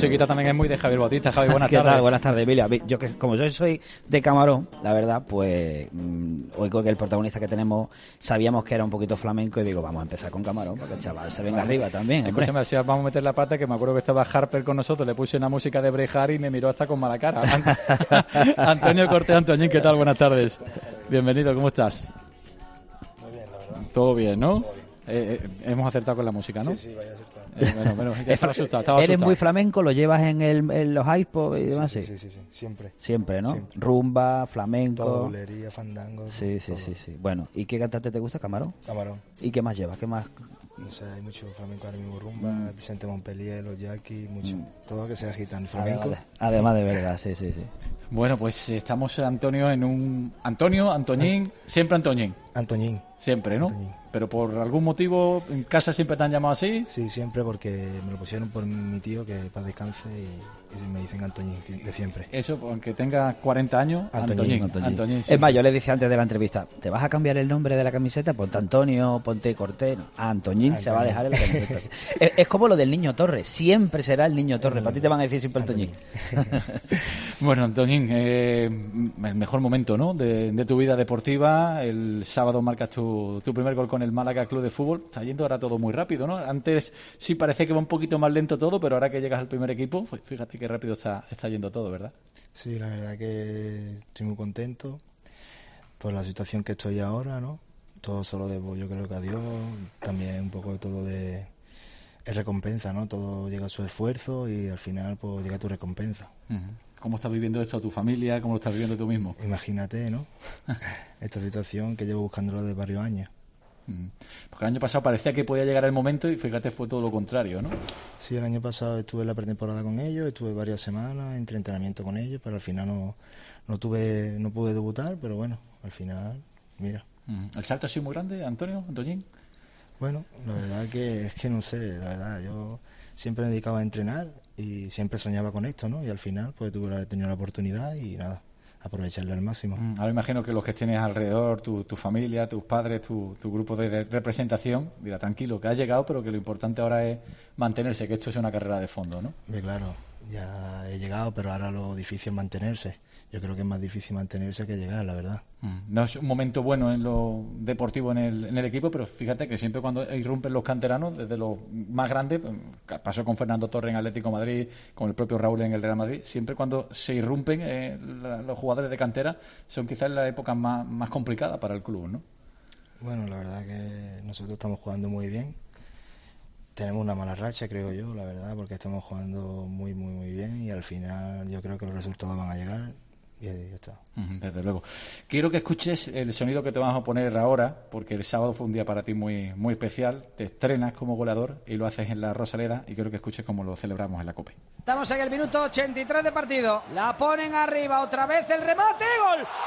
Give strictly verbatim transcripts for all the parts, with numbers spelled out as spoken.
musiquita también es muy de Javier Bautista. Javi, buenas ¿Qué tardes. tal? Buenas tardes, Emilio. Yo que como yo soy de Camarón, la verdad, pues mmm, oigo que el protagonista que tenemos sabíamos que era un poquito flamenco y digo, vamos a empezar con Camarón, porque el chaval se venga arriba también. Escúchame, si vamos a meter la pata, que me acuerdo que estaba Harper con nosotros, le puse una música de Brejar y me miró hasta con mala cara. Antonio Cortés Antoñín, ¿qué tal? Buenas tardes. Bienvenido, ¿cómo estás? Muy bien, la verdad. Todo bien, ¿no? Todo bien. Eh, eh, hemos acertado con la música, ¿no? Sí, sí, vaya acertado. Eh, bueno, bueno, ya estaba asustado, estaba ¿Eres asustado. muy flamenco? ¿Lo llevas en, el, en los iPods Sí, y demás? sí, sí, sí, sí, sí, siempre. Siempre, ¿no? Siempre. Rumba, flamenco. Todo, bulería, fandango. Sí, sí, todo. sí, sí. Bueno, ¿y qué cantante te gusta, Camarón? Camarón. ¿Y qué más llevas? ¿Qué más? No sé, hay mucho flamenco ahora mismo, rumba, Mm. Vicente Montpellier, los Jackie, mucho. Mm. Todo lo que sea gitano, flamenco. Además de, además de verdad, sí, sí, sí. Bueno, pues eh, estamos, Antonio, en un... Antonio, Antoñín, siempre Antoñín. Antoñín. Siempre, ¿no? Antoñín. Pero por algún motivo, en casa siempre te han llamado así. Sí, siempre porque me lo pusieron por mi tío, que paz descanse, y, y me dicen Antoñín de siempre. Eso, aunque tenga cuarenta años, Antoñín, Antoñín. Antoñín. Antoñín, sí, Es más, sí. yo le decía antes de la entrevista, ¿te vas a cambiar el nombre de la camiseta? Ponte Antonio, ponte Cortés. No, Antoñín se va a dejar en la camiseta. es, es como lo del Niño Torres, siempre será el Niño Torres. Para ti te van a decir siempre Antoñín. Bueno, Antoñín, eh, el mejor momento, ¿no? De, de tu vida deportiva. El sábado marcas tu, tu primer gol con el Málaga Club de Fútbol. Está yendo ahora todo muy rápido, ¿no? Antes sí parece que va un poquito más lento todo, pero ahora que llegas al primer equipo, pues fíjate qué rápido está, está yendo todo, ¿verdad? Sí, la verdad que estoy muy contento por la situación que estoy ahora, ¿no? Todo solo debo, yo creo que a Dios, también un poco de todo de es recompensa, ¿no? Todo llega a su esfuerzo y al final pues llega tu recompensa. Uh-huh. ¿Cómo estás viviendo esto tu familia? ¿Cómo lo estás viviendo tú mismo? Imagínate, ¿no? Esta situación que llevo buscándolo de varios años. Uh-huh. Porque el año pasado parecía que podía llegar el momento y fíjate, fue todo lo contrario, ¿no? Sí, el año pasado estuve en la pretemporada con ellos, estuve varias semanas entre entrenamiento con ellos, pero al final no, no tuve, no pude debutar, pero bueno, al final, mira. Uh-huh. ¿El salto ha sido muy grande, Antonio, Antoñín? Bueno, la verdad que es que no sé, la verdad, yo siempre me dedicaba a entrenar y siempre soñaba con esto, ¿no? Y al final pues tuve la, tenido la oportunidad y nada, aprovecharla al máximo. Mm, ahora imagino que los que tienes alrededor, tu, tu familia, tus padres, tu, tu grupo de, de representación, dirá, tranquilo, que has llegado, pero que lo importante ahora es mantenerse, que esto es una carrera de fondo, ¿no? Bien, claro, ya he llegado, pero ahora lo difícil es mantenerse. Yo creo que es más difícil mantenerse que llegar, la verdad. No es un momento bueno en lo deportivo en el, en el equipo, pero fíjate que siempre cuando irrumpen los canteranos, desde los más grandes, pasó con Fernando Torres en Atlético de Madrid, con el propio Raúl en el Real Madrid, siempre cuando se irrumpen eh, la, los jugadores de cantera son quizás las épocas más, más complicadas para el club, ¿no? Bueno, la verdad que nosotros estamos jugando muy bien. Tenemos una mala racha, creo yo, la verdad, porque estamos jugando muy, muy, muy bien y al final yo creo que los resultados van a llegar. Y ya está. Desde luego. Quiero que escuches el sonido que te vamos a poner ahora, porque el sábado fue un día para ti muy, muy especial. Te estrenas como goleador y lo haces en la Rosaleda y quiero que escuches cómo lo celebramos en la COPE. Estamos en el minuto ochenta y tres de partido. La ponen arriba, otra vez el remate. ¡Gol! ¡Gol!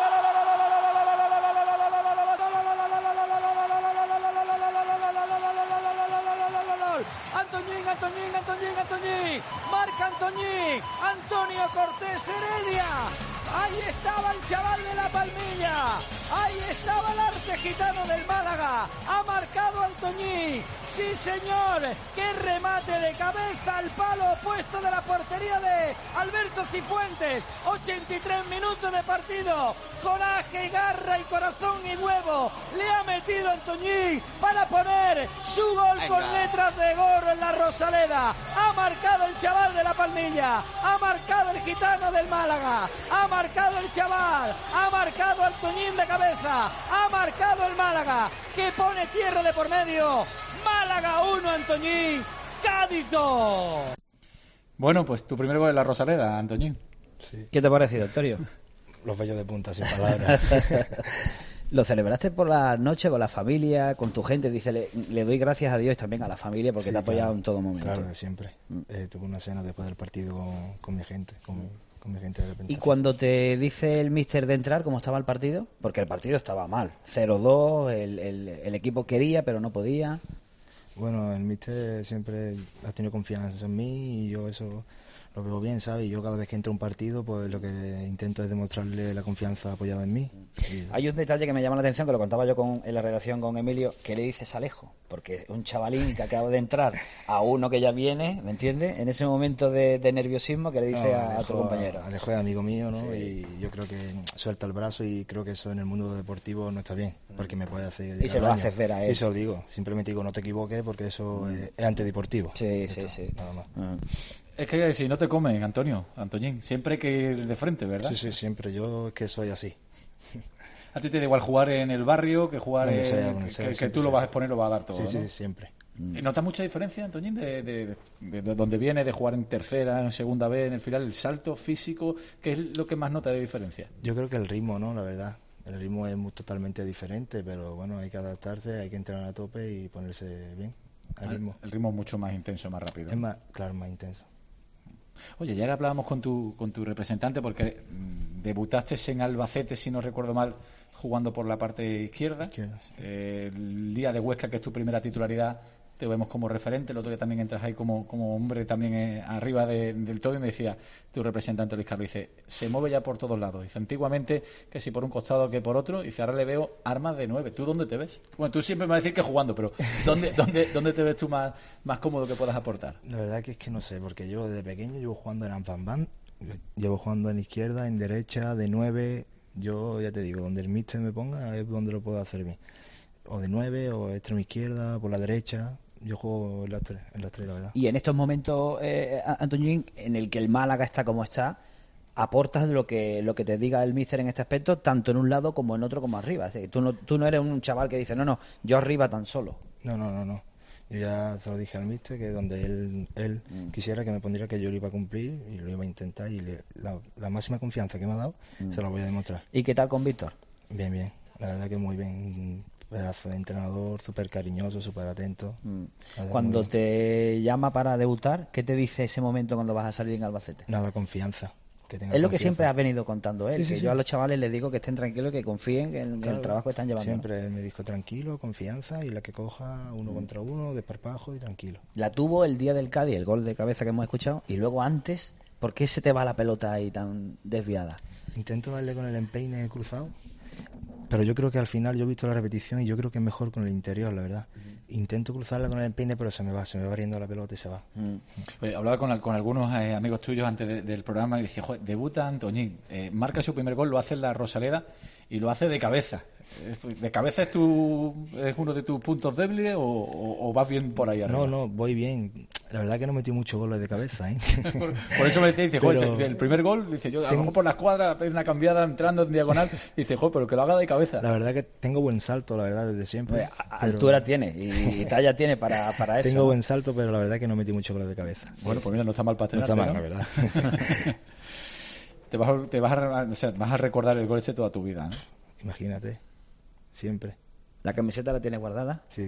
Antoñín, Antoñín, Antoñín, Antoñín. Marca Antoñín. Antonio Cortés Heredia. Ahí estaba el chaval de la Palmilla. Ahí estaba el arte gitano del Málaga. Ha marcado Antoñín. Sí, señor. Qué remate de cabeza al palo opuesto de la portería de Alberto Cifuentes. ochenta y tres minutos de partido. Coraje, garra y corazón y huevo. Le ha metido Antoñín para poner su gol con letras de oro en la Rosaleda. Ha marcado el chaval de la Palmilla. Ha marcado el gitano del Málaga. Ha marcado el chaval. Ha marcado Antoñín de cabeza. Ha marcado el Málaga, que pone tierra de por medio. Málaga uno, Antoñín. Cádiz dos. Bueno, pues tu primer gol en la Rosaleda, Antoñín. Sí. ¿Qué te ha parecido, Antonio? Los vellos de punta, sin palabras. ¿Lo celebraste por la noche con la familia, con tu gente? Dice, le, le doy gracias a Dios y también a la familia porque Sí, te ha apoyado claro, en todo momento. Claro, siempre. Mm. Eh, tuve una cena después del partido con, con mi gente, con, con mi gente de repente. ¿Y cuando te dice el míster de entrar, cómo estaba el partido? Porque el partido estaba mal. cero dos, el, el, el equipo quería pero no podía. Bueno, el míster siempre ha tenido confianza en mí y yo eso lo veo bien, ¿sabes? Y yo cada vez que entro a un partido, pues lo que intento es demostrarle la confianza apoyada en mí. Y... Hay un detalle que me llama la atención, que lo contaba yo con, en la redacción con Emilio, ¿qué le dices a Alejo? Porque es un chavalín que acaba de entrar a uno que ya viene, ¿me entiendes? En ese momento de, de nerviosismo, ¿qué le dice no, a, Alejo, a tu compañero? Alejo es amigo mío, ¿no? Sí. Y yo creo que suelta el brazo y creo que eso en el mundo deportivo no está bien, porque me puede hacer... Y se lo daño. haces ver a él. Y se lo digo, simplemente digo, no te equivoques porque eso mm. es, es antideportivo. Sí, ya sí, está, sí. nada más. Mm. Es que si no te comen, Antonio, Antoñín, siempre hay que ir de frente, ¿verdad? Sí, sí, siempre. Yo es que soy así. A ti te da igual jugar en el barrio que jugar donde en... sea, donde que, sea, que siempre, tú lo sí, vas a sí. exponer, lo vas a dar todo, Sí, ¿no? sí, siempre. ¿Y ¿Notas mucha diferencia, Antoñín, de, de, de, de dónde viene, de jugar en tercera, en segunda B, en el final, el salto físico? ¿Qué es lo que más nota de diferencia? Yo creo que el ritmo, ¿no? La verdad. El ritmo es muy, totalmente diferente, pero bueno, hay que adaptarse, hay que entrenar a tope y ponerse bien al ritmo. El ritmo es mucho más intenso, más rápido. Es más, claro, más intenso. Oye, ya hablábamos con tu, con tu representante porque mmm, debutaste en Albacete, si no recuerdo mal, jugando por la parte izquierda. Izquierda, sí. eh, el día de Huesca, que es tu primera titularidad, te vemos como referente. El otro día también entras ahí como, como hombre también eh, arriba de, del todo, y me decía tu representante Luis Carlos, dice, se mueve ya por todos lados. Dice, antiguamente que si por un costado que por otro, dice, ahora le veo armas de nueve. ¿Tú dónde te ves? Bueno, tú siempre me vas a decir que jugando, pero ¿dónde, dónde, dónde te ves tú más, más cómodo que puedas aportar? La verdad que es que no sé, porque yo desde pequeño llevo jugando en Ampambán, llevo jugando en izquierda, en derecha, de nueve. Yo ya te digo, donde el míster me ponga es donde lo puedo hacer bien. O de nueve, o extremo izquierda, por la derecha. Yo juego en las tres, en las tres, la verdad. Y en estos momentos, eh, Antoñín, en el que el Málaga está como está, aportas lo que lo que te diga el míster en este aspecto, tanto en un lado como en otro, como arriba. Es decir, tú no, tú no eres un chaval que dice, no, no, yo arriba tan solo. No, no, no, no. Yo ya se lo dije al míster que donde él, él mm. quisiera que me pondría, que yo lo iba a cumplir y lo iba a intentar, y le, la, la máxima confianza que me ha dado mm. se la voy a demostrar. ¿Y qué tal con Víctor? Bien, bien. La verdad que muy bien. Pedazo de entrenador, súper cariñoso, súper atento. Mm. Cuando te llama para debutar, ¿qué te dice ese momento cuando vas a salir en Albacete? Nada, confianza. Que tenga es lo confianza. Que siempre has venido contando él, sí, sí, que sí. yo a los chavales les digo que estén tranquilos, que confíen en, claro, en el trabajo que están llevando. Siempre él me dijo tranquilo, confianza, y la que coja uno mm. contra uno, desparpajo y tranquilo. La tuvo el día del Cádiz, el gol de cabeza que hemos escuchado, y luego antes, ¿por qué se te va la pelota ahí tan desviada? Intento darle con el empeine cruzado, pero yo creo que al final yo he visto la repetición y yo creo que es mejor con el interior, la verdad. Uh-huh. Intento cruzarla con el empeine, pero se me va, se me va abriendo la pelota y se va. Uh-huh. Oye, hablaba con, con algunos eh, amigos tuyos antes de, del programa y decía, joder, debuta Antoñín, eh, marca su primer gol, lo hace en la Rosaleda y lo hace de cabeza. ¿De cabeza es, tu, es uno de tus puntos débiles o, o, o vas bien por ahí arriba? No, no, voy bien. La verdad que no metí muchos goles de cabeza, ¿eh? por, por eso me dice, dice pero... joder, el primer gol, dice yo, a lo mejor por la escuadra, una cambiada entrando en diagonal, dice, joder, pero que lo haga de cabeza. La verdad que tengo buen salto, la verdad, desde siempre. Oye, pero... Altura tiene y, y talla tiene para, para eso. Tengo buen salto, pero la verdad que no metí muchos goles de cabeza. Bueno, pues mira, no está mal para estrenarte, no está mal, ¿no? la verdad. te, vas a, te vas, a, o sea, vas a recordar el gol este toda tu vida, ¿no? Imagínate, siempre. ¿La camiseta la tienes guardada? Sí.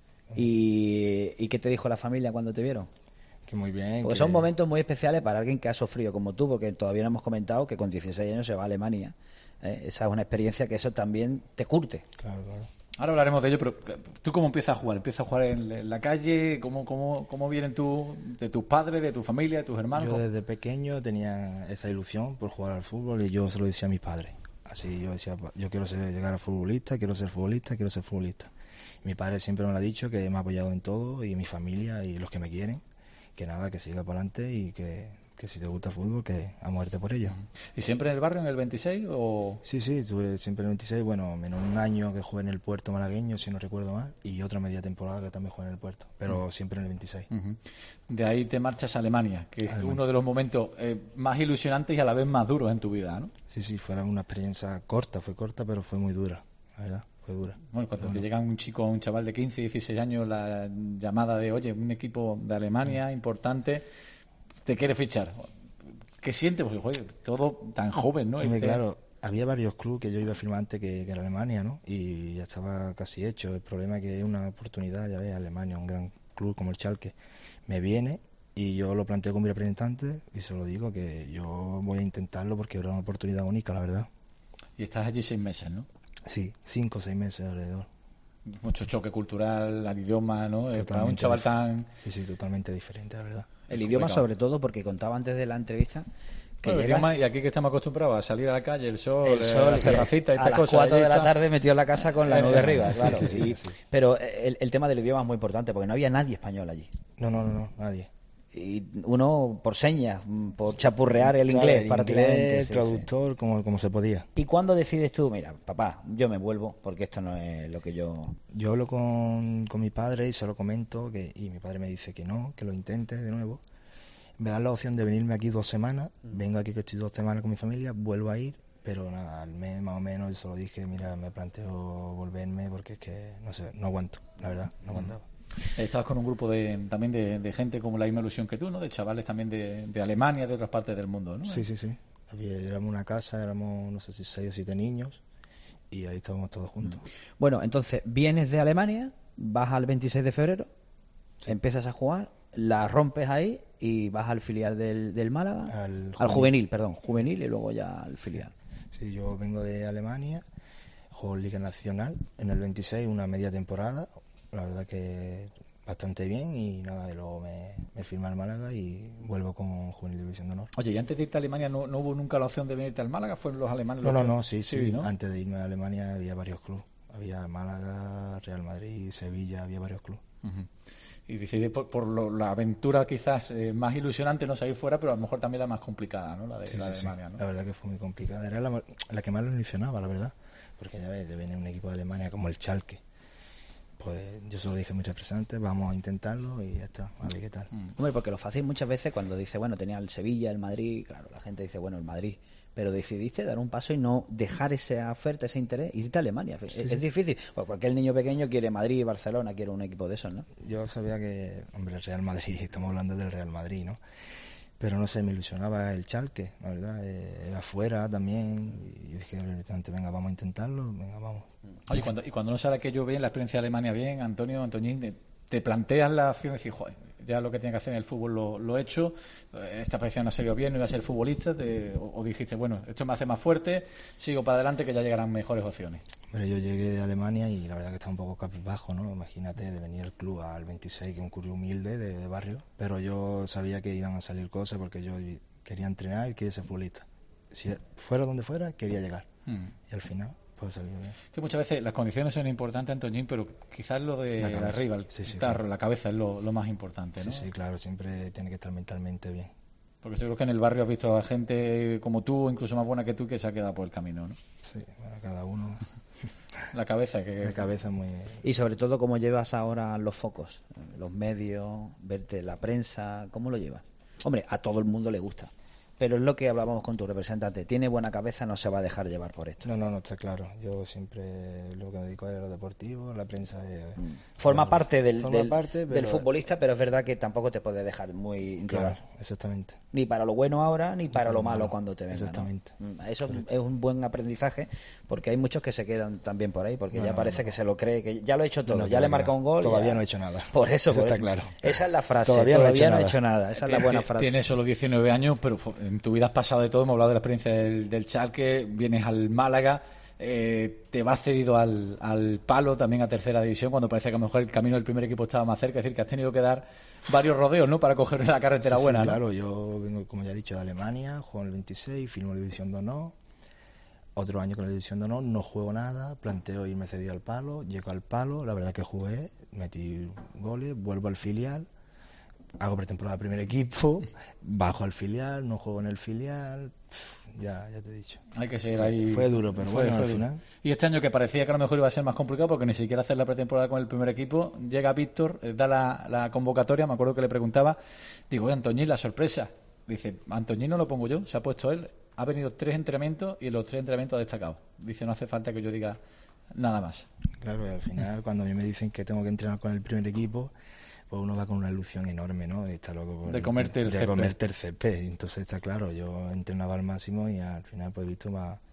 ¿Y, ¿Y qué te dijo la familia cuando te vieron? Que muy bien. Porque que... son momentos muy especiales para alguien que ha sufrido como tú, porque todavía no hemos comentado que con dieciséis años se va a Alemania. ¿eh? Esa es una experiencia que eso también te curte. Claro, claro. Ahora hablaremos de ello, pero ¿tú cómo empiezas a jugar? ¿Empiezas a jugar en la calle? ¿Cómo, cómo, cómo vienen tú, de tus padres, de tu familia, de tus hermanos? Yo desde pequeño tenía esa ilusión por jugar al fútbol y yo se lo decía a mis padres. Así yo decía, yo quiero ser, llegar a futbolista, quiero ser futbolista, quiero ser futbolista. Mi padre siempre me lo ha dicho, que me ha apoyado en todo, y mi familia y los que me quieren, que nada, que siga para adelante y que, que si te gusta el fútbol, que a muerte por ello. ¿Y siempre en el barrio, en el veintiséis? O... Sí, sí, estuve siempre en el veintiséis, bueno, menos un año que jugué en el Puerto malagueño, si no recuerdo mal, y otra media temporada que también jugué en el Puerto, pero uh-huh. siempre en el veintiséis. Uh-huh. De ahí te marchas a Alemania, que Alemania. es uno de los momentos eh, más ilusionantes y a la vez más duros en tu vida, ¿no? Sí, sí, fue una experiencia corta, fue corta, pero fue muy dura, la verdad. Fue dura. Bueno, cuando bueno. te llega un chico, un chaval de quince, dieciséis años, la llamada de, oye, un equipo de Alemania importante, te quiere fichar. ¿Qué sientes? Porque, joder, todo tan joven, ¿no? Este... Claro, había varios clubes que yo iba a firmar antes que, que en Alemania, ¿no? Y ya estaba casi hecho. El problema es que es una oportunidad, ya ves, Alemania, un gran club como el Schalke, me viene y yo lo planteo con mi representante y se lo digo que yo voy a intentarlo porque era una oportunidad única, la verdad. Y estás allí seis meses, ¿no? Sí, cinco o seis meses alrededor. Mucho choque cultural, al idioma, ¿no? Eh, Para un Totalmente chaval dif- tan... Sí, sí, totalmente diferente, la verdad. El idioma, complicado. sobre todo, porque contaba antes de la entrevista que Bueno, el llegas- idioma, y aquí que estamos acostumbrados a salir a la calle, el sol, el sol, la terracita y a estas las cosas. cuatro ahí de la está. tarde metido en la casa con la Eh, nube eh, arriba, sí, claro. sí, sí, Y- sí. Pero el, el tema del idioma es muy importante, porque no había nadie español allí. No, no, no, no, nadie. Y uno por señas, mm, por chapurrear el Claro, inglés el prácticamente. inglés, sí, sí. traductor, Como, como se podía. ¿Y cuándo decides tú, mira, papá, yo me vuelvo porque esto no es lo que yo... Yo hablo con, con mi padre y se lo comento, que, y mi padre me dice que no, que lo intente de nuevo. Me da la opción de venirme aquí dos semanas, vengo aquí que estoy dos semanas con mi familia, vuelvo a ir, pero nada, al mes más o menos yo solo dije, mira, me planteo volverme porque es que, no sé, no aguanto, la verdad, no aguantaba. Estabas con un grupo de, también de, de gente como la misma ilusión que tú, ¿no? De chavales también de, de Alemania, de otras partes del mundo, ¿no? Sí, sí, sí. Había- Éramos una casa, éramos, no sé si seis o siete niños, y ahí estábamos todos juntos. Bueno, entonces, vienes de Alemania, vas al veintiséis de febrero, empiezas a jugar, la rompes ahí y vas al filial del, del Málaga, Al al juvenil, perdón, juvenil y luego ya al filial. Sí, yo vengo de Alemania, juego en Liga Nacional en el veintiséis, una media temporada, la verdad que bastante bien, y nada, y luego me, me firma el Málaga y vuelvo con Juvenil División de Honor. Oye, y antes de irte a Alemania, ¿no, no hubo nunca la opción de venirte al Málaga? ¿Fueron los alemanes No, los no, que- no, sí, sí, ¿no? antes de irme a Alemania había varios clubes, había Málaga, Real Madrid, Sevilla, había varios clubes. Ujú. Y decidí por, por lo- la aventura quizás eh, más ilusionante, no salir fuera, pero a lo mejor también la más complicada, ¿no? La de, Sí, la de sí, sí. Alemania, ¿no? La verdad que fue muy complicada, era la, la que más lo ilusionaba, la verdad, porque ya ves, de venir un equipo de Alemania como el Schalke, pues yo solo dije a mi representante, vamos a intentarlo y ya está, a ver qué tal. Hombre, porque lo fácil muchas veces cuando dice, bueno, tenía el Sevilla, el Madrid, claro, la gente dice, bueno, el Madrid, pero decidiste dar un paso y no dejar esa oferta, ese interés, irte a Alemania. es, es difícil, porque cualquier niño pequeño quiere Madrid, Barcelona, quiere un equipo de esos, ¿no? Yo sabía que, hombre, el Real Madrid, estamos hablando del Real Madrid, ¿no? Pero no sé, me ilusionaba el Schalke, la verdad, eh, era afuera también, y yo dije al representante, venga, vamos a intentarlo, venga, vamos. Oye, cuando, y cuando no sale aquello bien, la experiencia de Alemania bien, Antonio, Antoñín, te, te planteas la acción de decir, joder, ya lo que tenía que hacer en el fútbol lo, lo he hecho, eh, esta parecía no ha salido bien, no iba a ser futbolista, te- o, o dijiste, bueno, esto me hace más fuerte, sigo para adelante que ya llegarán mejores opciones. Pero yo llegué de Alemania y la verdad que estaba un poco cabizbajo, ¿no? Imagínate de venir al club al veintiséis, que es un club humilde de, de barrio, pero yo sabía que iban a salir cosas porque yo quería entrenar y quería ser futbolista. Si fuera donde fuera, quería llegar. Hmm. Y al final, pues salió bien. Que muchas veces las condiciones son importantes, Antoñín, pero quizás lo de La la, cabeza. arriba, el Sí, sí, tarro, claro. la cabeza es lo, lo más importante, Sí, ¿no? sí, claro, siempre tiene que estar mentalmente bien. Porque seguro que en el barrio has visto a gente como tú, incluso más buena que tú, que se ha quedado por el camino, ¿no? Sí, bueno, cada uno La cabeza, que... de cabeza muy... Y sobre todo, ¿cómo llevas ahora los focos? Los medios, verte la prensa, ¿cómo lo llevas? Hombre, a todo el mundo le gusta. Pero es lo que hablábamos con tu representante. Tiene buena cabeza, no se va a dejar llevar por esto. No, no, no, está claro. Yo siempre lo que me dedico es a lo deportivo, la prensa es... Forma parte del, Forma del, parte, del pero- futbolista, pero es verdad que tampoco te puede dejar muy Claro, llevar. exactamente. Ni para lo bueno ahora, ni para para lo lo malo malo. cuando te venga. ¿no? Exactamente. Mm, Eso es, es un buen aprendizaje, porque hay muchos que se quedan también por ahí, porque No, ya no, parece no. que se lo cree, que ya lo he hecho todo, No, ya le que marca va. un gol. Todavía ya- no he hecho nada. Por eso, Eso por está eso. claro. Esa es la frase. Todavía Todavía, no he no he hecho hecho nada. Esa es la buena frase. Tienes solo diecinueve años, pero en tu vida has pasado de todo. Hemos hablado de la experiencia del, del Schalke, vienes al Málaga, eh, te vas cedido al, al Palo, también a tercera división, cuando parece que a lo mejor el camino del primer equipo estaba más cerca. Es decir, que has tenido que dar varios rodeos, ¿no?, para coger la carretera Sí, sí, buena, ¿no? claro, yo vengo, como ya he dicho, de Alemania, juego en el veintiséis, firmo la División de Honor. Otro año con la División de Honor, no juego nada, planteo irme cedido al Palo, llego al Palo, la verdad que jugué, metí goles, vuelvo al filial, hago pretemporada primer equipo, bajo al filial, no juego en el filial, ya, ya te he dicho. Hay que seguir ahí. Fue duro, pero bueno, al duro. final. Y este año, que parecía que a lo mejor iba a ser más complicado porque ni siquiera hacer la pretemporada con el primer equipo, llega Víctor, eh, da la, la convocatoria, me acuerdo que le preguntaba, digo, oye, Antoñín, la sorpresa. Dice, Antoñín no lo pongo yo, se ha puesto él, ha venido tres entrenamientos y en los tres entrenamientos ha destacado. Dice, no hace falta que yo diga nada más. Claro, y al final, cuando a mí me dicen que tengo que entrenar con el primer equipo, pues uno va con una ilusión enorme, ¿no? Y está loco por De comerte el de césped. comerte el césped. Entonces está claro, yo entrenaba al máximo y al final, pues he visto, me ha,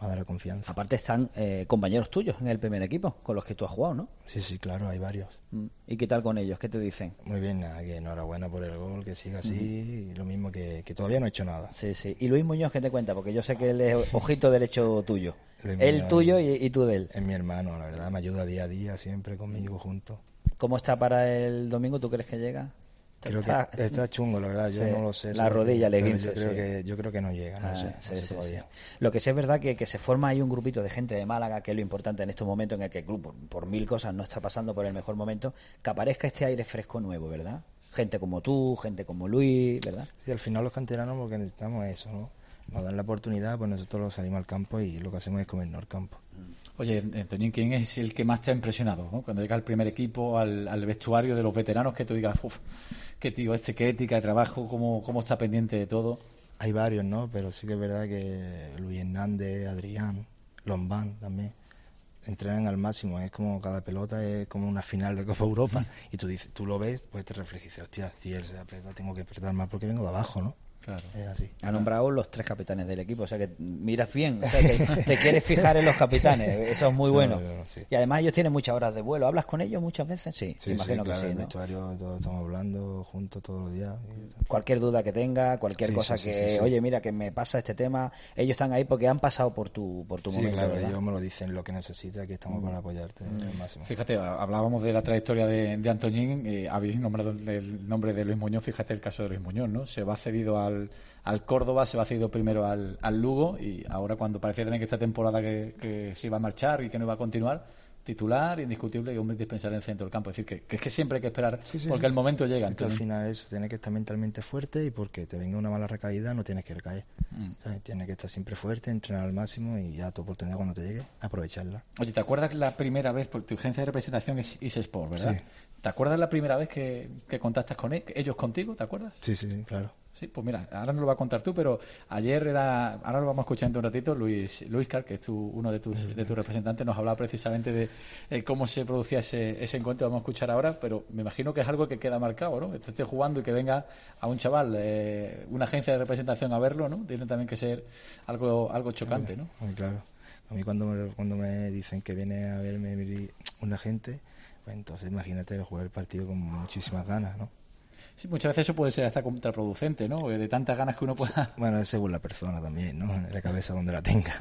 me ha dado la confianza. Aparte están eh, compañeros tuyos en el primer equipo, con los que tú has jugado, ¿no? Sí, sí, claro, hay varios. Mm. ¿Y qué tal con ellos? ¿Qué te dicen? Muy bien, nada, que enhorabuena por el gol, que siga así, uh-huh. y lo mismo que, que todavía no he hecho nada. Sí, sí. ¿Y Luis Muñoz qué te cuenta? Porque yo sé que él es ojito derecho tuyo. Luis Él Muñoz tuyo y, y tú de él. Es mi hermano, la verdad, me ayuda día a día, siempre conmigo juntos. ¿Cómo está para el domingo? ¿Tú crees que llega? Creo está... que está chungo, la verdad, yo sí, no lo sé. La rodilla le yo quince, creo sí. que Yo creo que no llega, no ah, sé, sí, no sé sí, todavía. Sí. Lo que sí es verdad que, que se forma ahí un grupito de gente de Málaga, que es lo importante en estos momentos en el que el club, por, por mil cosas, no está pasando por el mejor momento, que aparezca este aire fresco nuevo, ¿verdad? Gente como tú, gente como Luis, ¿verdad? Sí, al final los canteranos lo que necesitamos es eso, ¿no? Nos dan la oportunidad, pues nosotros salimos al campo y lo que hacemos es comernos al campo. Oye, Antoñín, ¿quién es el que más te ha impresionado, ¿no? Cuando llega al primer equipo, al, al vestuario de los veteranos, que tú digas, uff, qué tío este, qué ética de trabajo, cómo, cómo está pendiente de todo? Hay varios, ¿no? Pero sí que es verdad que Luis Hernández, Adrián, Lombán también entrenan al máximo. Es como cada pelota es como una final de Copa Europa. Y tú dices, tú lo ves, pues te reflejas y dices, hostia, si él se aprieta, tengo que apretar más porque vengo de abajo, ¿no? Claro. Es así. Ha nombrado los tres capitanes del equipo, o sea que miras bien, o sea, te, te quieres fijar en los capitanes, eso es muy bueno. No, no, sí. Y además ellos tienen muchas horas de vuelo. ¿Hablas con ellos muchas veces? Sí, Sí, imagino sí, que claro, sí, en el ¿no? vestuario todos estamos hablando juntos todos los días. Cualquier duda que tenga, cualquier Sí, cosa sí, que, sí, sí, sí. oye, mira, que me pasa este tema, ellos están ahí porque han pasado por tu, por tu Sí, momento, claro, ¿verdad? ellos me lo dicen, lo que necesitas, que estamos Mm. para apoyarte Mm. al máximo. Fíjate, hablábamos de la trayectoria de, de Antoñín, eh, habéis nombrado el, el nombre de Luis Muñoz, fíjate el caso de Luis Muñoz, ¿no? Se va cedido al, al Córdoba, se va cedido primero al, al Lugo y ahora cuando parecía tener que esta temporada que, que se iba a marchar y que no iba a continuar, titular, indiscutible y hombre indispensable en el centro del campo. Es decir, que, que es que siempre hay que esperar Sí, sí, porque sí. el momento llega. Sí, que al Antoñín. final eso, tienes que estar mentalmente fuerte y porque te venga una mala recaída no tienes que recaer. Mm. ¿Sabes? Tienes que estar siempre fuerte, entrenar al máximo y ya tu oportunidad cuando te llegue, aprovecharla. Oye, ¿te acuerdas la primera vez, porque tu agencia de representación es eSport, ¿verdad? Sí. ¿Te acuerdas la primera vez que, que contactas con él, ellos contigo, ¿te acuerdas? Sí, sí, sí, claro. Sí, pues mira, ahora no lo va a contar tú, pero ayer era, ahora lo vamos a escuchar en un ratito, Luis Luis Car, que es tu, uno de tus, de tus representantes, nos hablaba precisamente de eh, cómo se producía ese, ese encuentro, vamos a escuchar ahora, pero me imagino que es algo que queda marcado, ¿no? Que esté jugando y que venga a un chaval, eh, una agencia de representación a verlo, ¿no? Tiene también que ser algo algo chocante, ¿no? Muy claro. A mí cuando me, cuando me dicen que viene a verme una gente, pues entonces imagínate jugar el partido con muchísimas ganas, ¿no? Sí, muchas veces eso puede ser hasta contraproducente, ¿no? De tantas ganas que uno pueda... Bueno, es según la persona también, ¿no? En la cabeza donde la tenga.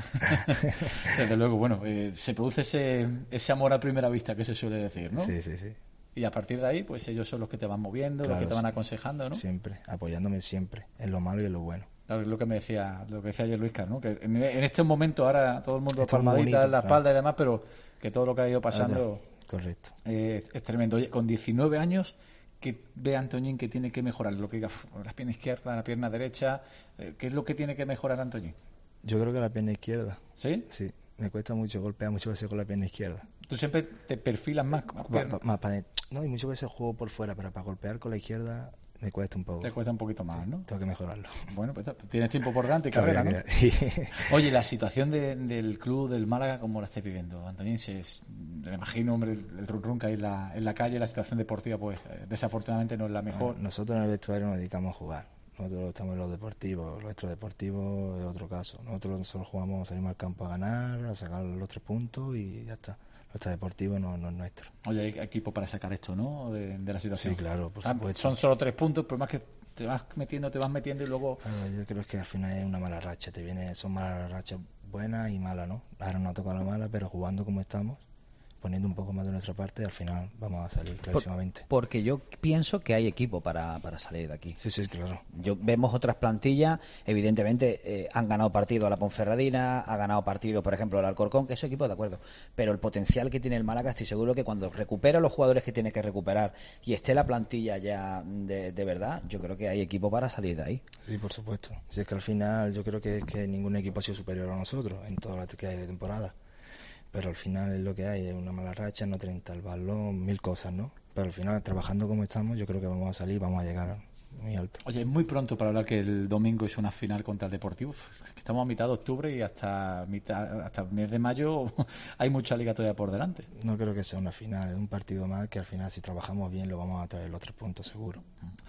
Desde luego, bueno, eh, se produce ese, ese amor a primera vista que se suele decir, ¿no? Sí, sí, sí. Y a partir de ahí, pues ellos son los que te van moviendo, Claro, los que te van sí. aconsejando, ¿no? Siempre, apoyándome siempre, en lo malo y en lo bueno. Claro, es lo que me decía, lo que decía ayer Luis Carlos, ¿no? Que en, en este momento ahora todo el mundo Esto es muy palmadita bonito, en la claro. espalda y demás, pero que todo lo que ha ido pasando Correcto. eh, es tremendo. Oye, con diecinueve años, ¿qué ve Antoñín que tiene que mejorar? Lo que diga, uf, la pierna izquierda, la pierna derecha, eh, ¿qué es lo que tiene que mejorar Antoñín? Yo creo que la pierna izquierda. ¿Sí? Sí, me cuesta mucho golpear muchas veces con la pierna izquierda. Tú siempre te perfilas más con la Va- pierna. va- más para- no, y muchas veces juego por fuera, pero para golpear con la izquierda me cuesta un poco. Te cuesta un poquito más, Sí, ¿no? tengo que mejorarlo. Bueno, pues tienes tiempo por delante y carrera, ¿no? Oye, la situación de- del club del Málaga, ¿cómo la estáis viviendo, Antoñín? Se, es- me imagino, hombre, el, el run run que hay en la, en la calle, la situación deportiva, pues eh, desafortunadamente no es la mejor. Bueno, nosotros en el vestuario nos dedicamos a jugar. Nosotros estamos en los deportivos, nuestro deportivo es otro caso. Nosotros solo jugamos, salimos al campo a ganar, a sacar los tres puntos y ya está. Nuestro deportivo no, no es nuestro. Oye, hay equipo para sacar esto, ¿no? De, de la situación. Sí, claro, por Ah, supuesto. son solo tres puntos, pero más que te vas metiendo, te vas metiendo y luego... Claro, yo creo que al final es una mala racha. Te viene, son malas rachas buenas y malas, ¿no? Ahora nos ha tocado la mala, pero jugando como estamos, poniendo un poco más de nuestra parte, al final vamos a salir clarísimamente. Porque yo pienso que hay equipo para, para salir de aquí. Sí, sí, claro. Yo, vemos otras plantillas, evidentemente eh, han ganado partido a la Ponferradina, ha ganado partido, por ejemplo, el Alcorcón, que es equipo de acuerdo, pero el potencial que tiene el Málaga, estoy seguro que cuando recupera los jugadores que tiene que recuperar y esté la plantilla ya de, de verdad, yo creo que hay equipo para salir de ahí. Sí, por supuesto. Si es que al final yo creo que, es que ningún equipo ha sido superior a nosotros en toda la que hay de temporada. Pero al final es lo que hay, es una mala racha, no treinta el balón, mil cosas, ¿no? Pero al final, trabajando como estamos, yo creo que vamos a salir, vamos a llegar muy alto. Oye, es muy pronto para hablar que el domingo es una final contra el Deportivo. Uf, estamos a mitad de octubre y hasta mitad, hasta el mes de mayo hay mucha liga todavía por delante. No creo que sea una final, es un partido más que al final si trabajamos bien lo vamos a traer los tres puntos seguro.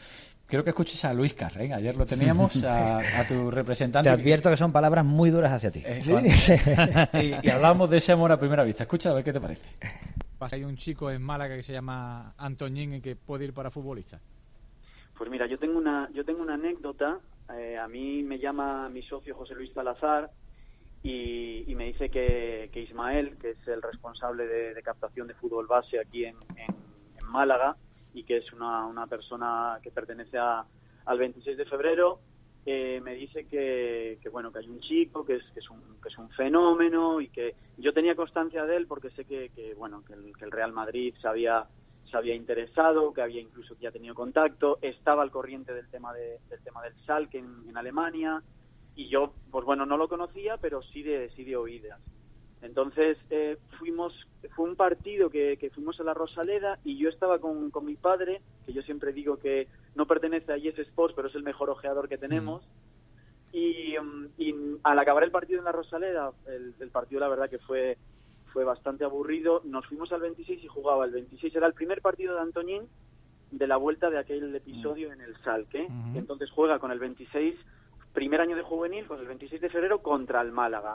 Quiero que escuches a Luis Carr, ¿eh? Ayer lo teníamos, a, a tu representante. Te advierto que son palabras muy duras hacia ti. Eh, y, y hablamos de ese amor a primera vista. Escucha, a ver qué te parece. Hay un chico en Málaga que se llama Antoñín y que puede ir para futbolista. Pues mira, yo tengo una, yo tengo una anécdota. Eh, a mí me llama mi socio José Luis Salazar y, y me dice que, que Ismael, que es el responsable de, de captación de fútbol base aquí en, en, en Málaga, y que es una, una persona que pertenece a, al veintiséis de febrero, eh, me dice que, que bueno que hay un chico que es, que es un que es un fenómeno, y que yo tenía constancia de él porque sé que, que bueno que el, que el Real Madrid se había se había interesado, que había incluso ya tenido contacto, estaba al corriente del tema de, del tema del Schalke en, en Alemania, y yo pues bueno no lo conocía, pero sí de sí de oídas. Entonces eh, fuimos, fue un partido que, que fuimos a la Rosaleda, y yo estaba con, con mi padre, que yo siempre digo que no pertenece a Yes Sports, pero es el mejor ojeador que tenemos, mm. y, y al acabar el partido en la Rosaleda, el, el partido la verdad que fue, fue bastante aburrido, nos fuimos al veintiséis y jugaba el veintiséis, era el primer partido de Antoñín de la vuelta de aquel episodio mm. en el Schalke, mm-hmm. Entonces juega con el veintiséis, primer año de juvenil, con el veintiséis de febrero contra el Málaga.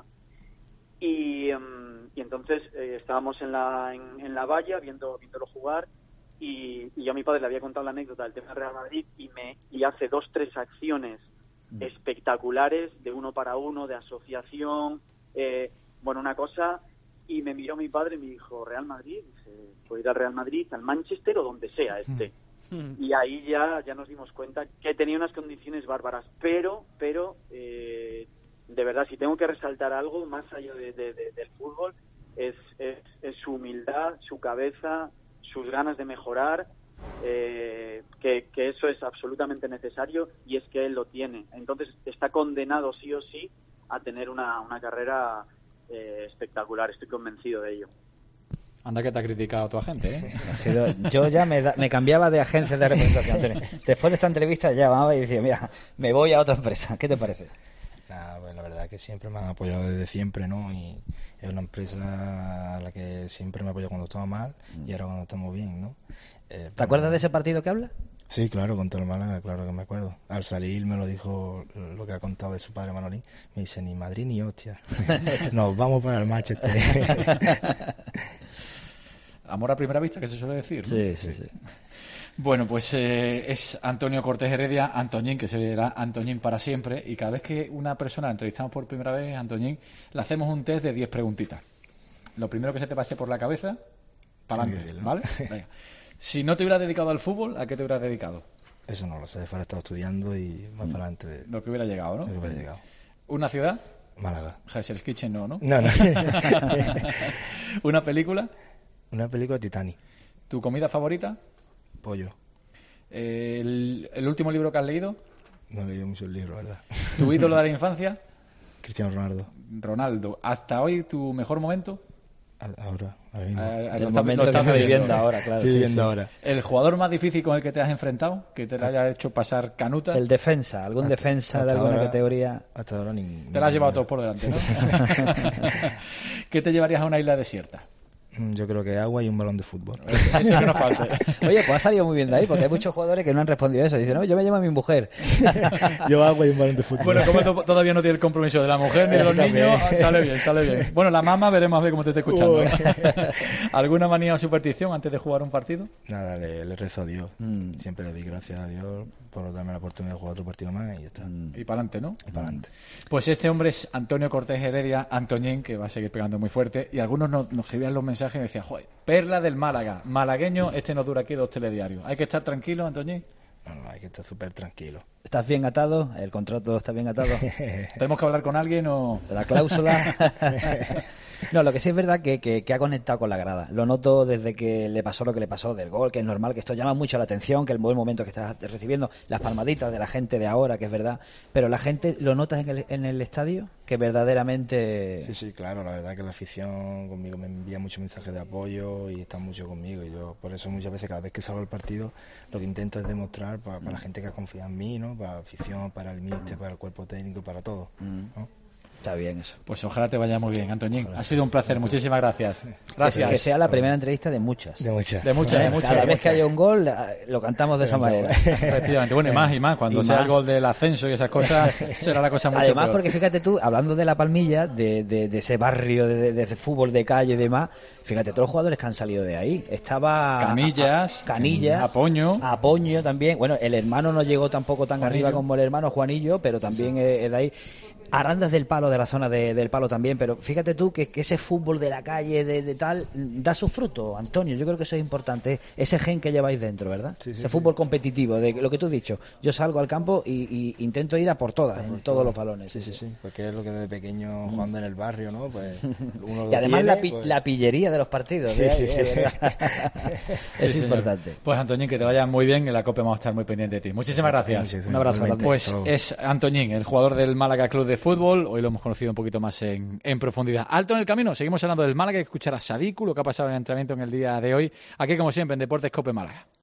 Y, um, y entonces eh, estábamos en la en, en la valla viendo viéndolo jugar, y, y yo a mi padre le había contado la anécdota del tema del Real Madrid, y me y hace dos tres acciones mm. espectaculares de uno para uno, de asociación, eh, bueno, una cosa, y me miró mi padre y me dijo: Real Madrid, dice, puedo ir al Real Madrid, al Manchester o donde sea este. Mm. Y ahí ya ya nos dimos cuenta que tenía unas condiciones bárbaras, pero pero eh, de verdad, si tengo que resaltar algo más allá de, de, de, del fútbol, es, es, es su humildad, su cabeza, sus ganas de mejorar, eh, que, que eso es absolutamente necesario, y es que él lo tiene. Entonces está condenado sí o sí a tener una, una carrera eh, espectacular, estoy convencido de ello. Anda que te ha criticado tu agente, ¿eh? Ha sido, yo ya me, da, me cambiaba de agencia de representación, Antonio. Después de esta entrevista ya llamaba y decía: mira, me voy a otra empresa. ¿Qué te parece? Nah, pues la verdad que siempre me han apoyado desde siempre, ¿no? Y es una empresa a la que siempre me apoya cuando estamos mal y ahora cuando estamos bien, ¿no? Eh, ¿Te acuerdas de ese partido que habla? Sí, claro, contra el Málaga, claro que me acuerdo. Al salir me lo dijo lo que ha contado de su padre Manolín. Me dice: ni Madrid ni hostia. Nos vamos para el Manchester. Amor a primera vista, que se suele decir, ¿no? Sí, sí, sí. Bueno, pues eh, es Antonio Cortés Heredia, Antoñín, que será Antoñín para siempre, y cada vez que una persona la entrevistamos por primera vez, Antoñín, le hacemos un test de diez preguntitas. Lo primero que se te pase por la cabeza, para adelante, ¿no? ¿Vale? Venga. Si no te hubieras dedicado al fútbol, ¿a qué te hubieras dedicado? Eso no lo sé, fuera estado estudiando y más mm. para adelante. Lo que hubiera llegado, ¿no? Lo que hubiera llegado. ¿Una ciudad? Málaga. Hell's Kitchen no, ¿no? No, no. ¿Una película? Una película Titanic. ¿Tu comida favorita? Pollo. ¿El, el último libro que has leído? No he leído muchos libros, ¿verdad? ¿Tu ídolo de la infancia? Cristiano Ronaldo. Ronaldo. ¿Hasta hoy tu mejor momento? Ahora, ahora mismo. El lo momento lo estás que viviendo, viviendo ahora, claro. Estoy sí, viviendo sí. ahora. ¿El jugador más difícil con el que te has enfrentado? ¿Que te haya hecho pasar canuta? El defensa, algún hasta, defensa hasta de alguna ahora, categoría. Hasta ahora ningún. Te la has llevado todo por delante, ¿no? ¿Qué te llevarías a una isla desierta? Yo creo que agua y un balón de fútbol. Eso que nos falta. Oye, pues ha salido muy bien de ahí, porque hay muchos jugadores que no han respondido eso. Dicen: no, yo me llamo a mi mujer. Yo agua y un balón de fútbol. Bueno, como to- todavía no tiene el compromiso de la mujer ni de los niños, sale bien, sale bien. Bueno, la mamá veremos a ver cómo te está escuchando. ¿Alguna manía o superstición antes de jugar un partido? Nada, le, le rezo a Dios. Mm. Siempre le doy gracias a Dios por darme la oportunidad de jugar otro partido más y ya está. Mm. Y para adelante, ¿no? Y para adelante. Pues este hombre es Antonio Cortés Heredia, Antoñín, que va a seguir pegando muy fuerte. Y algunos nos, nos escribían los mensajes y me decían: joder, perla del Málaga, malagueño, este nos dura aquí dos telediarios. ¿Hay que estar tranquilo, Antoñín? No, no, hay que estar súper tranquilo. ¿Estás bien atado? ¿El contrato está bien atado? ¿Tenemos que hablar con alguien o...? ¿La cláusula? No, lo que sí es verdad que, que, que ha conectado con la grada. Lo noto desde que le pasó lo que le pasó del gol, que es normal, que esto llama mucho la atención, que el buen momento que estás recibiendo, las palmaditas de la gente de ahora, que es verdad. Pero la gente, ¿lo notas en el, en el estadio? Que verdaderamente... Sí, sí, claro. La verdad que la afición conmigo me envía muchos mensajes de apoyo y están mucho conmigo. Y yo, por eso muchas veces, cada vez que salgo del partido, lo que intento es demostrar para, para la gente que ha confiado en mí, ¿no? Para la afición, para el míster, para el cuerpo técnico, para todo, ¿no? Está bien eso. Pues ojalá te vaya muy bien, Antoñín. Ha sido un placer, muchísimas gracias. Gracias. Que, que sea la primera entrevista de muchas. De muchas. De muchas, de muchas. Cada vez que haya un gol, lo cantamos de esa manera. Efectivamente, bueno, y más y más. Cuando Y sea más. el gol del ascenso y esas cosas, será la cosa mucho Además, peor. porque fíjate tú, hablando de La Palmilla, de, de, de ese barrio de, de, de fútbol de calle y demás, fíjate todos los jugadores que han salido de ahí. Estaba Canillas, a- a- Canillas, Apoño. Apoño también. Bueno, el hermano no llegó tampoco tan Juanillo. arriba como el hermano Juanillo, pero también es, es de ahí. Arandas del Palo, de la zona de- del Palo también, pero fíjate tú que, que ese fútbol de la calle, de, de tal, da su fruto, Antonio. Yo creo que eso es importante, ese gen que lleváis dentro, ¿verdad? Sí, sí, ese sí. fútbol competitivo, de lo que tú has dicho. Yo salgo al campo y, y intento ir a por todas, en todos los balones. Sí, sí, sí, porque es lo que desde pequeño jugando en el barrio, ¿no? Pues uno lo Y además tiene, la, pi- pues- la pillería de los partidos. Sí, ¿eh? sí. Es verdad. Sí, es señor. importante. Pues Antoñín, que te vaya muy bien, en la COPE vamos a estar muy pendientes de ti. Muchísimas gracias. Muchísimas Un abrazo igualmente. grande. Pues Hasta luego. es Antoñín, el jugador del Málaga Club de Fútbol. Hoy lo hemos conocido un poquito más en, en profundidad. Alto en el camino, seguimos hablando del Málaga, que escuchar a Sadiku, lo que ha pasado en el entrenamiento en el día de hoy. Aquí, como siempre, en Deportes COPE Málaga.